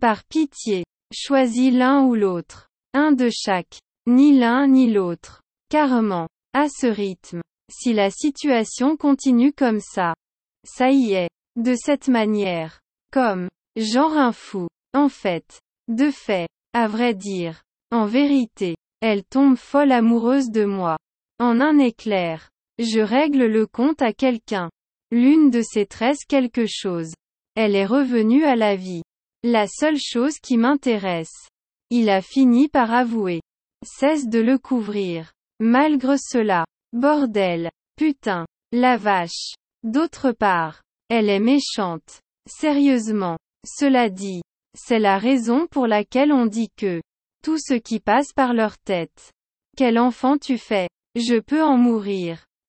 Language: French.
Par pitié. Choisis l'un ou l'autre. Un de chaque. Ni l'un ni l'autre. Carrément. À ce rythme. Si la situation continue comme ça. Ça y est. De cette manière. Comme. Genre un fou. En fait. De fait. À vrai dire. En vérité. Elle tombe folle amoureuse de moi. En un éclair. Je règle le compte à quelqu'un. L'une de ces 13 quelque chose. Elle est revenue à la vie. La seule chose qui m'intéresse. Il a fini par avouer. Cesse de le couvrir. Malgré cela. Bordel. Putain. La vache. D'autre part. Elle est méchante. Sérieusement. Cela dit. C'est la raison pour laquelle on dit que. Tout ce qui passe par leur tête. Quel enfant tu fais. Je peux en mourir.